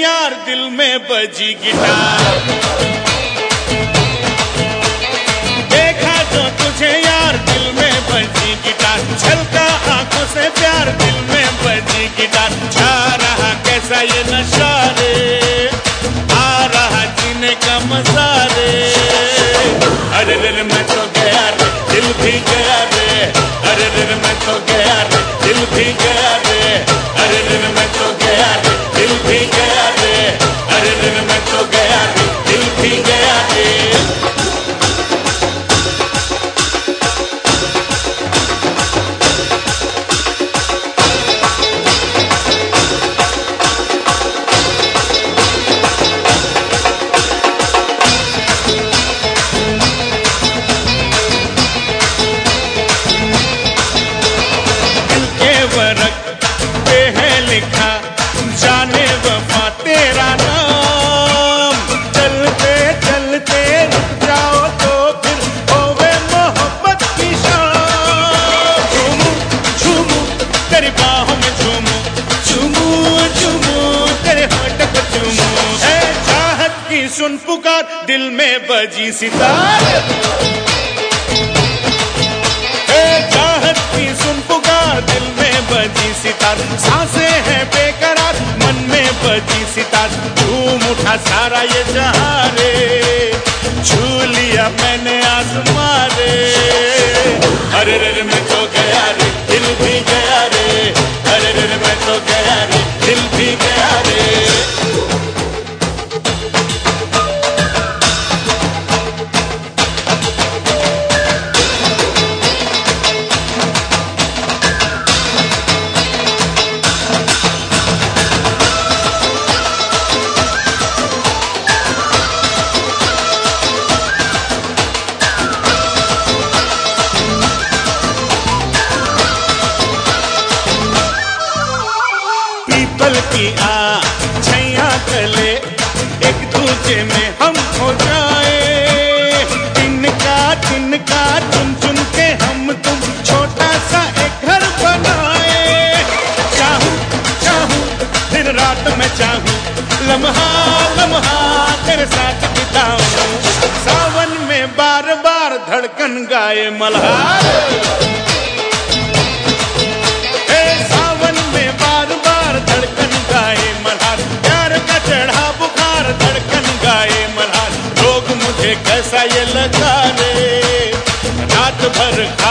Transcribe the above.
यार दिल में बजी गिटार, देखा जो तुझे यार दिल में बजी गिटार, छलका आंखों से प्यार दिल में बजी गिटार, छा रहा कैसा ये नशा रे, आ रहा जीने का मजा रे, अरे रे मैं तो गया रे, दिल भी गया रे, अरे रे मैं तो गया रे, दिल भी गया रे, अरे रे मैं तो गया रे, दिल भी गया रे, अरे रे मैं तो गया रे, दिल भी गया रे। पे है लिखा जाने वफा तेरा नाम, चलते चलते रुक जाओ तो फिर होवे मोहब्बत की शाम, झूमू झूमू तेरी बाहों में झूमू, झूमू झूमू तेरे होठ को झूमू, है चाहत की सुन पुकार दिल में बजी सितार, चाहत की सुन पुकार दिल में बजी सितार, सांसें हैं बेकरार मन में बजी सितार, झूम उठा सारा ये जहां रे, छू लिया मैंने आसमां रे, अरे रे मैं तो गया रे, दिल भी गया रे, अरे रे मैं तो गया रे, दिल भी गया रे। पल की आ छैया तले एक दूजे में हम हो जाए, तिनका तिनका चुन चुन के हम तुम छोटा सा एक घर बनाए, चाहूं चाहूं दिन रात मैं चाहूं, लम्हा लम्हा तेरे साथ बिताऊं, सावन में बार बार धड़कन गाए मल्हार, धड़कन गाए मल्हार, प्यार का चढ़ा बुखार धड़कन गाए मल्हार, लोग मुझे कैसा ये लगा रे, रात भर